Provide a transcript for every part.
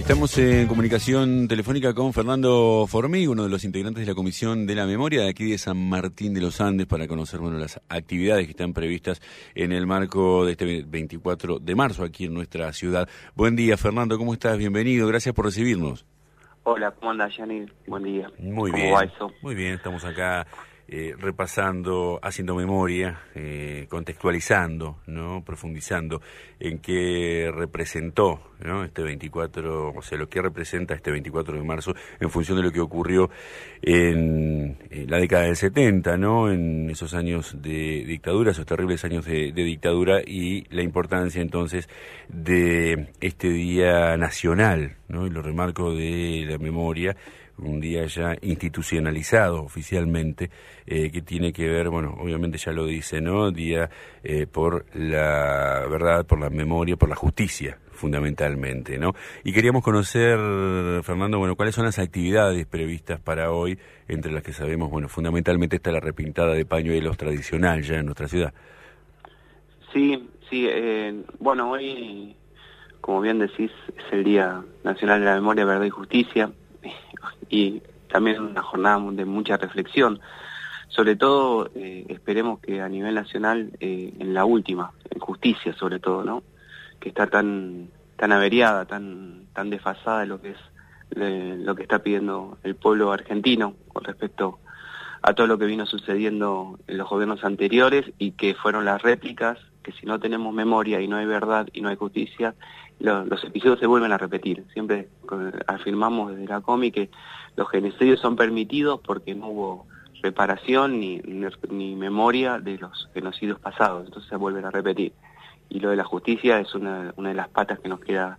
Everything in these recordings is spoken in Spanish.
Estamos en comunicación telefónica con Fernando Formiga, uno de los integrantes de la Comisión de la Memoria de aquí de San Martín de los Andes, para conocer las actividades que están previstas en el marco de este 24 de marzo aquí en nuestra ciudad. Buen día, Fernando, ¿cómo estás? Bienvenido, gracias por recibirnos. Hola, ¿cómo andas, Yanil? Buen día. Muy bien. ¿Cómo va eso? Muy bien, estamos acá repasando, haciendo memoria, contextualizando, ¿no? Profundizando en qué representó, ¿no? Este 24, o sea, lo que representa este 24 de marzo en función de lo que ocurrió en la década del 70, ¿no? En esos años de dictadura, esos terribles años de dictadura, y la importancia entonces de este día nacional, ¿no? Y lo remarco de la memoria, un día ya institucionalizado oficialmente, que tiene que ver, bueno, obviamente ya lo dice, ¿no? Día por la verdad, por la memoria, por la justicia, fundamentalmente, ¿no? Y queríamos conocer, Fernando, bueno, cuáles son las actividades previstas para hoy, entre las que sabemos, bueno, fundamentalmente está la repintada de pañuelos tradicional ya en nuestra ciudad. Sí, bueno, hoy, como bien decís, es el Día Nacional de la Memoria, Verdad y Justicia, y también una jornada de mucha reflexión. Sobre todo, esperemos que a nivel nacional, en la última, en justicia sobre todo, ¿no? Que está tan averiada, tan desfasada de lo que es lo que está pidiendo el pueblo argentino con respecto a todo lo que vino sucediendo en los gobiernos anteriores, y que fueron las réplicas, que si no tenemos memoria y no hay verdad y no hay justicia, los episodios se vuelven a repetir. Siempre afirmamos desde la COMI que los genocidios son permitidos porque no hubo reparación ni memoria de los genocidios pasados, entonces se vuelven a repetir. Y lo de la justicia es una de las patas que nos queda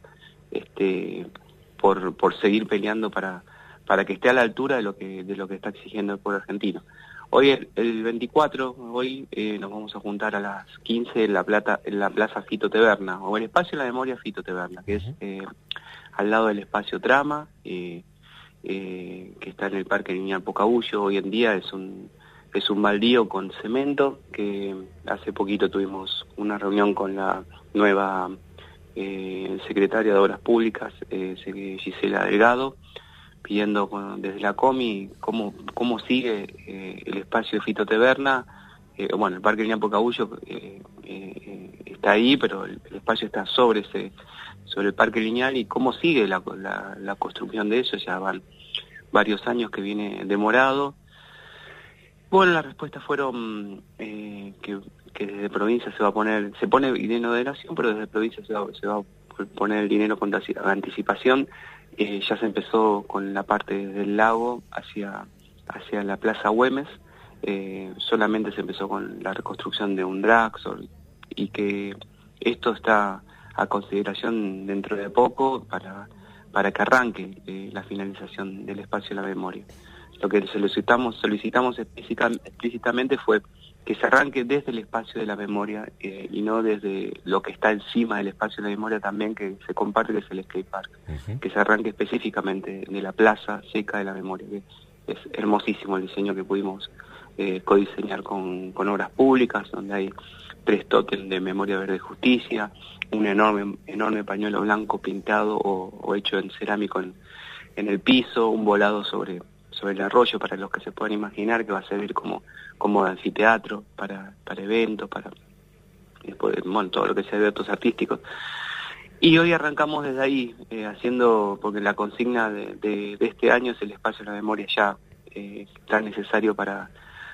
por seguir peleando para que esté a la altura de lo que está exigiendo el pueblo argentino. Hoy, el 24, nos vamos a juntar a las 15 en la Plaza Fito Teberna, o el Espacio de la Memoria Fito Teberna, que es al lado del Espacio Trama, que está en el Parque Lineal Pocabullo. Hoy en día es un baldío con cemento, que hace poquito tuvimos una reunión con la nueva secretaria de Obras Públicas, Gisela Delgado, pidiendo desde la COMI cómo sigue el espacio de Fito Teberna. Bueno, el Parque Lineal Pocabullo está ahí, pero el espacio está sobre el Parque Lineal, y cómo sigue la construcción de eso. Ya van varios años que viene demorado. Bueno, las respuestas fueron que desde provincia se pone dinero de nación, pero desde provincia se va a poner el dinero con anticipación. Ya se empezó con la parte del lago hacia la Plaza Güemes. Solamente se empezó con la reconstrucción de un Draxor, y que esto está a consideración dentro de poco para que arranque la finalización del Espacio de la Memoria. Lo que solicitamos explícitamente fue que se arranque desde el Espacio de la Memoria, y no desde lo que está encima del Espacio de la Memoria también, que se comparte, que es el Skate Park. Uh-huh. Que se arranque específicamente de la Plaza Seca de la Memoria, que es hermosísimo el diseño que pudimos codiseñar con Obras Públicas, donde hay 3 tótems de Memoria, Verdad y Justicia, un enorme pañuelo blanco pintado o hecho en cerámico en el piso, un volado sobre el arroyo, para los que se puedan imaginar, que va a servir como anfiteatro para eventos, para todo lo que sea eventos artísticos. Y hoy arrancamos desde ahí, porque la consigna de este año es el Espacio de la Memoria ya, tan necesario para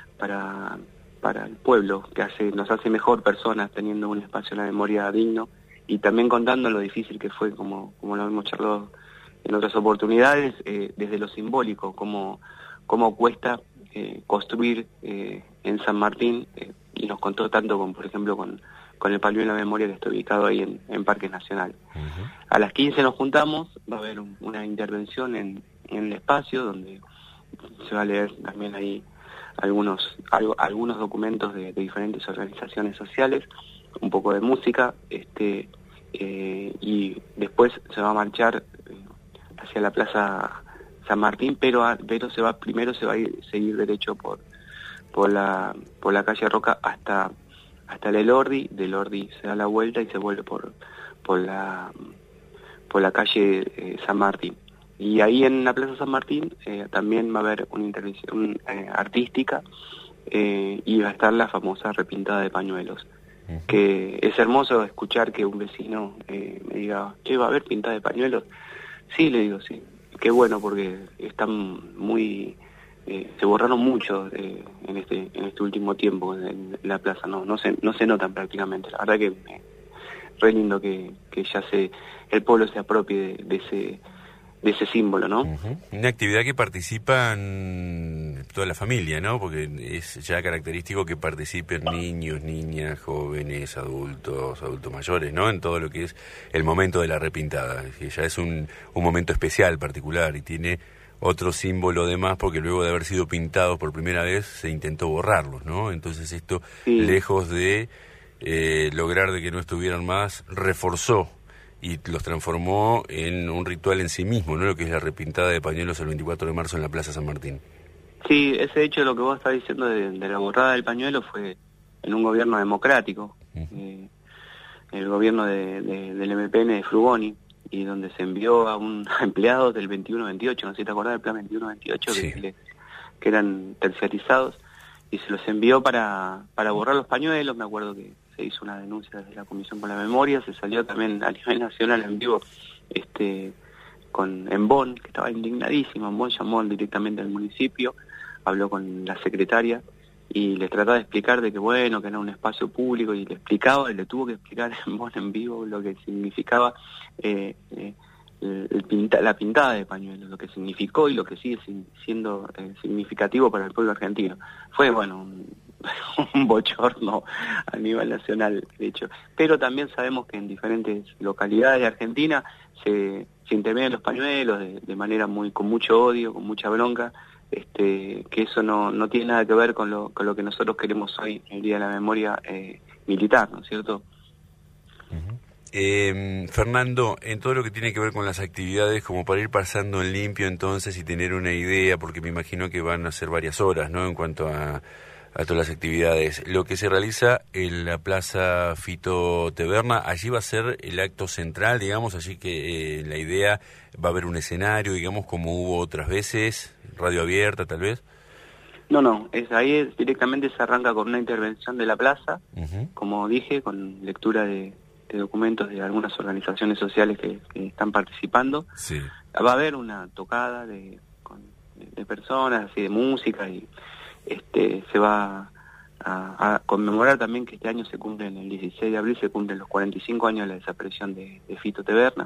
el pueblo, que nos hace mejor personas teniendo un espacio de la memoria digno, y también contando lo difícil que fue, como lo hemos charlado en otras oportunidades, desde lo simbólico, cómo cuesta construir en San Martín, y nos contó tanto por ejemplo con el pañuelo de la memoria, que está ubicado ahí en Parques Nacional. Uh-huh. A las 15 nos juntamos, va a haber una intervención en el espacio, donde se va a leer también ahí algunos documentos de diferentes organizaciones sociales, un poco de música, y después se va a marchar hacia la Plaza San Martín, pero primero se va a seguir derecho por la calle Roca hasta el Elordi. Del Elordi se da la vuelta y se vuelve por por la calle San Martín. Y ahí en la Plaza San Martín también va a haber una intervención artística y va a estar la famosa repintada de pañuelos. Que es hermoso escuchar que un vecino me diga, che, ¿va a haber pintada de pañuelos? Sí, le digo, sí. Qué bueno, porque están muy... se borraron mucho en este último tiempo en la plaza, no se notan prácticamente. La verdad que re lindo que ya el pueblo se apropie de ese símbolo, ¿no? Una actividad que participan toda la familia, ¿no? Porque es ya característico que participen niños, niñas, jóvenes, adultos mayores, ¿no? En todo lo que es el momento de la repintada, que ya es un momento especial, particular, y tiene otro símbolo de más, porque luego de haber sido pintados por primera vez se intentó borrarlos, ¿no? Entonces esto, sí, lejos de lograr de que no estuvieran más, reforzó y los transformó en un ritual en sí mismo, ¿no? Lo que es la repintada de pañuelos el 24 de marzo en la Plaza San Martín. Sí, ese hecho, lo que vos estás diciendo de la borrada del pañuelo, fue en un gobierno democrático, el gobierno del MPN de Frugoni, y donde se envió a un empleado del 21-28, no sé si te acordás del plan 21-28, sí, que eran terciarizados, y se los envió para borrar los pañuelos. Me acuerdo que se hizo una denuncia desde la Comisión por la Memoria, se salió también a nivel nacional en vivo en Bonn, que estaba indignadísimo. En Bonn llamó directamente al municipio, habló con la secretaria y le trataba de explicar de que bueno, que era un espacio público, y le explicaba, y le tuvo que explicar en Bonn en vivo lo que significaba la pintada de pañuelos, lo que significó y lo que sigue siendo significativo para el pueblo argentino. Fue, bueno, un bochorno a nivel nacional, de hecho. Pero también sabemos que en diferentes localidades de Argentina se intervienen los pañuelos de manera con mucho odio, con mucha bronca, que eso no tiene nada que ver con lo que nosotros queremos hoy, el Día de la Memoria Militar, ¿no es cierto? Fernando, en todo lo que tiene que ver con las actividades, como para ir pasando en limpio entonces y tener una idea, porque me imagino que van a ser varias horas, ¿no?, en cuanto a todas las actividades. Lo que se realiza en la Plaza Fito Teverna, allí va a ser el acto central, digamos, así que la idea, va a haber un escenario, digamos, como hubo otras veces, radio abierta tal vez. No, ahí directamente se arranca con una intervención de la plaza, como dije, con lectura de documentos de algunas organizaciones sociales que están participando. Sí. Va a haber una tocada de personas, así, de música, y se va a conmemorar también que este año el 16 de abril se cumplen los 45 años de la desaparición de Fito Teverna.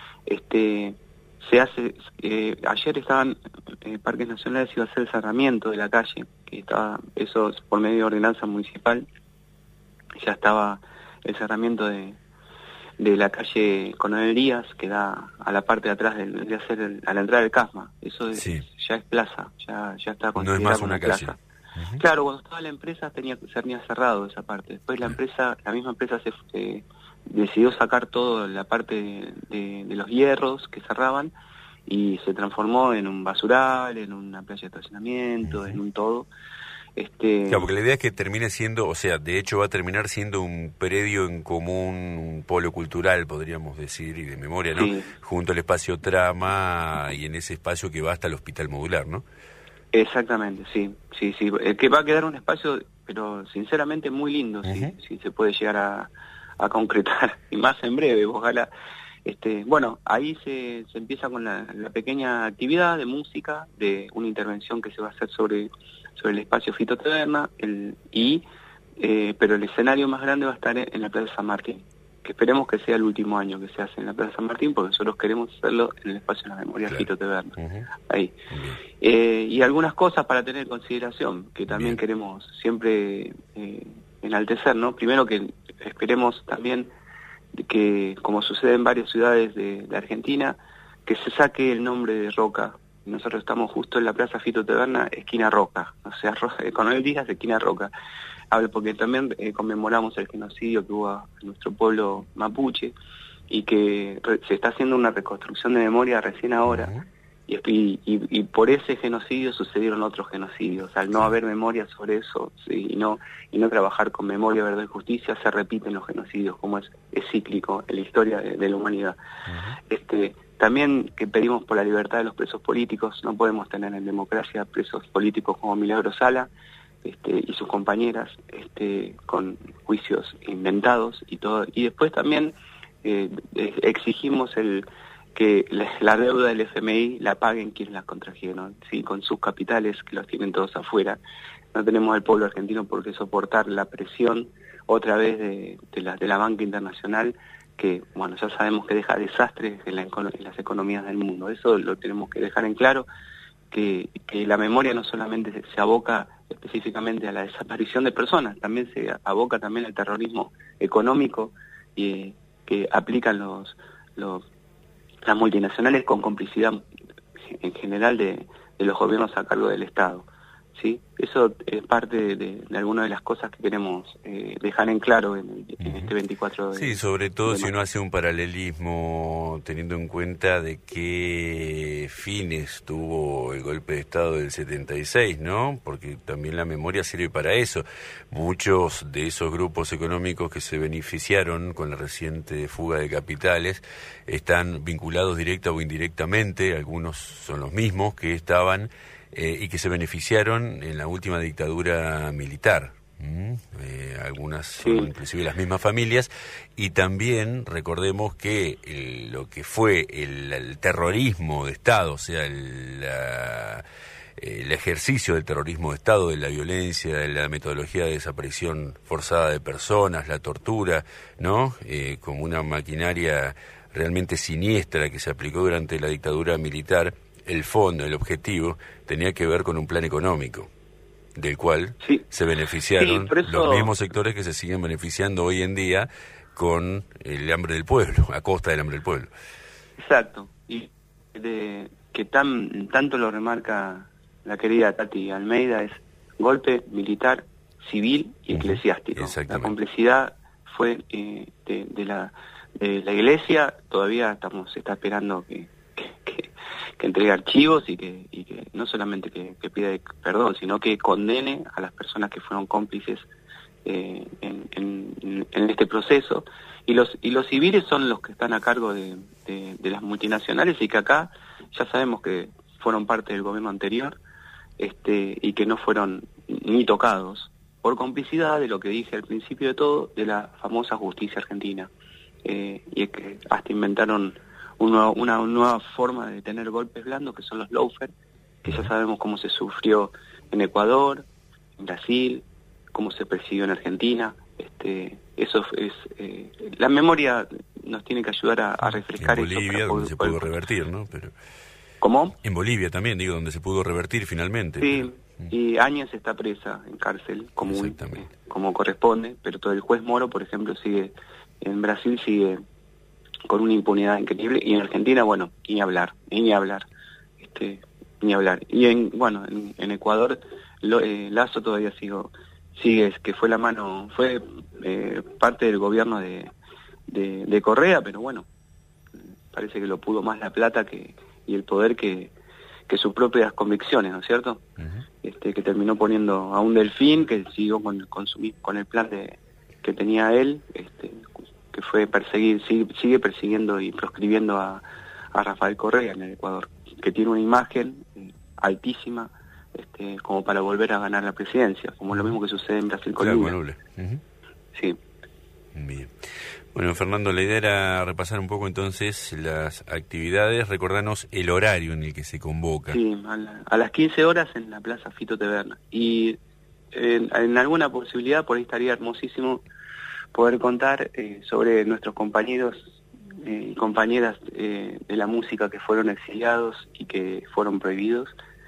Se hace, ayer estaban Parques Nacionales, iba a hacer el cerramiento de la calle, eso por medio de ordenanza municipal, ya estaba el cerramiento de la calle Coronel Díaz, que da a la parte de atrás a la entrada del Casma. Eso ya es plaza, ya está considerado, no es más una calle. Plaza. Claro, cuando estaba la empresa tenía cerrado esa parte. Después la misma empresa se decidió sacar toda la parte de los hierros que cerraban, y se transformó en un basural, en una playa de estacionamiento, en un todo. Claro, porque la idea es que termine siendo, o sea, de hecho va a terminar siendo un predio en común, un polo cultural, podríamos decir, y de memoria, ¿no? Sí. Junto al espacio Trama, y en ese espacio que va hasta el Hospital Modular, ¿no? Exactamente, sí. Que va a quedar un espacio, pero sinceramente muy lindo, si se puede llegar a concretar, y más en breve, ojalá. Bueno, ahí se empieza con la pequeña actividad de música, de una intervención que se va a hacer sobre el espacio Fito Teverna, pero el escenario más grande va a estar en la Plaza San Martín, que esperemos que sea el último año que se hace en la Plaza San Martín, porque nosotros queremos hacerlo en el espacio de la memoria, claro, Fito Teverna. Ahí. Y algunas cosas para tener en consideración, que también queremos siempre enaltecer, ¿no? Primero, que esperemos también que, como sucede en varias ciudades de Argentina, que se saque el nombre de Roca. Nosotros estamos justo en la Plaza Fito Teverna, esquina Roca, o sea, Coronel Díaz, esquina Roca. Porque también conmemoramos el genocidio que hubo en nuestro pueblo mapuche, y que se está haciendo una reconstrucción de memoria recién ahora, y por ese genocidio sucedieron otros genocidios. Al no haber memoria sobre eso, sí, y no trabajar con memoria, verdad y justicia, se repiten los genocidios, como es cíclico en la historia de la humanidad. También que pedimos por la libertad de los presos políticos. No podemos tener en democracia presos políticos como Milagro Sala y sus compañeras, con juicios inventados y todo. Y después también exigimos que la deuda del FMI la paguen quienes la contrajeron, ¿sí? Con sus capitales, que los tienen todos afuera. No tenemos al pueblo argentino por qué soportar la presión otra vez de la banca internacional, que bueno, ya sabemos que deja desastres en las economías del mundo. Eso lo tenemos que dejar en claro, que la memoria no solamente se aboca específicamente a la desaparición de personas, también se aboca también al terrorismo económico que aplican las multinacionales con complicidad en general de los gobiernos a cargo del Estado, ¿sí? Eso es parte de algunas de las cosas que queremos dejar en claro en este 24 de Sí, sobre todo de si uno hace un paralelismo teniendo en cuenta de qué fines tuvo el golpe de Estado del 76, ¿no? Porque también la memoria sirve para eso. Muchos de esos grupos económicos que se beneficiaron con la reciente fuga de capitales están vinculados directa o indirectamente, algunos son los mismos que estaban y que se beneficiaron en la última dictadura militar. Algunas son inclusive las mismas familias, y también recordemos que lo que fue el terrorismo de Estado, o sea, el ejercicio del terrorismo de Estado, de la violencia, de la metodología de desaparición forzada de personas, la tortura, ¿no? Como una maquinaria realmente siniestra que se aplicó durante la dictadura militar. El fondo, el objetivo, tenía que ver con un plan económico, del cual se beneficiaron los mismos sectores que se siguen beneficiando hoy en día con el hambre del pueblo, a costa del hambre del pueblo. Exacto, y que tanto lo remarca la querida Tati Almeida, es golpe militar, civil y eclesiástico. La complicidad fue de la Iglesia. Todavía se está esperando que entregue archivos y que no solamente que pida perdón, sino que condene a las personas que fueron cómplices en este proceso. Y los civiles son los que están a cargo de las multinacionales, y que acá ya sabemos que fueron parte del gobierno anterior, y que no fueron ni tocados por complicidad de lo que dije al principio de todo, de la famosa justicia argentina, y es que hasta inventaron una nueva forma de tener golpes blandos, que son los lawfare, que ya sabemos cómo se sufrió en Ecuador, en Brasil, cómo se persiguió en Argentina. Eso es la memoria nos tiene que ayudar a refrescar en Bolivia, eso donde se pudo revertir, ¿no? Pero ¿cómo? En Bolivia también, digo, donde se pudo revertir finalmente. Sí, y Áñez está presa en cárcel como corresponde, pero todo el juez Moro, por ejemplo, sigue en Brasil, sigue con una impunidad increíble, y en Argentina, bueno, ni hablar. Y en Ecuador, Lasso todavía sigue, que fue parte del gobierno de Correa, pero bueno, parece que lo pudo más la plata y el poder que sus propias convicciones, ¿no es cierto? Que terminó poniendo a un Delfín, que siguió con el plan que tenía él, que fue sigue persiguiendo y proscribiendo a Rafael Correa en el Ecuador, que tiene una imagen altísima como para volver a ganar la presidencia, como lo mismo que sucede en Brasil con Lula. Sí. Bien. Bueno, Fernando, la idea era repasar un poco entonces las actividades, recordarnos el horario en el que se convoca. Sí, a las 15 horas en la Plaza Fito Taberna. Y en alguna posibilidad, por ahí estaría hermosísimo poder contar sobre nuestros compañeros y compañeras de la música que fueron exiliados y que fueron prohibidos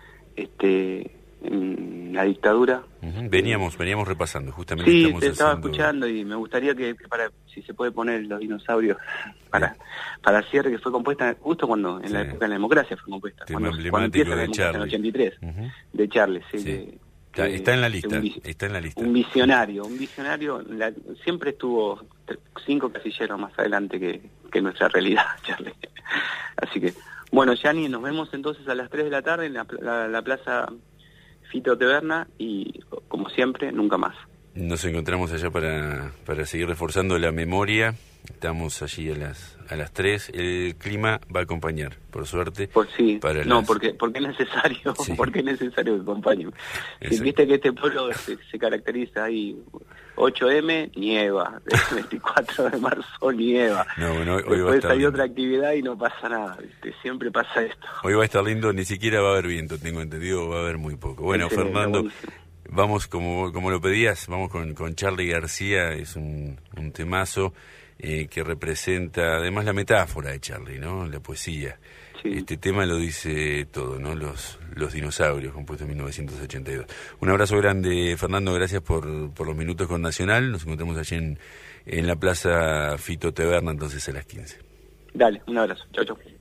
en la dictadura. Veníamos repasando, justamente. Sí, te estaba escuchando, y me gustaría que si se puede poner Los Dinosaurios para cierre, que fue compuesta justo cuando en la época de la democracia fue compuesta, cuando empieza la democracia en el 83, de Charles. Está en la lista, Un visionario, siempre estuvo 5 casilleros más adelante que nuestra realidad, Charlie. Así que, Bueno, Yani, nos vemos entonces a las 3 de la tarde en la Plaza Fito Taberna y, como siempre, nunca más. Nos encontramos allá para seguir reforzando la memoria. Estamos allí a las 3. El clima va a acompañar, por suerte. Sí, porque es necesario, sí. Porque es necesario que acompañe. Si viste que este pueblo se caracteriza ahí, 8M, nieva, 24 de marzo, nieva. No, bueno, después hay otra actividad y no pasa nada, ¿viste? Siempre pasa esto. Hoy va a estar lindo, ni siquiera va a haber viento, tengo entendido, va a haber muy poco. Bueno, Fernando, vamos como lo pedías, vamos con Charly García, es un temazo que representa además la metáfora de Charly, ¿no? La poesía. Sí. Este tema lo dice todo, ¿no? Los dinosaurios, compuesto en 1982. Un abrazo grande, Fernando, gracias por los minutos con Nacional. Nos encontramos allí en la Plaza Fito Taberna, entonces a las 15. Dale, un abrazo. Chau, chau.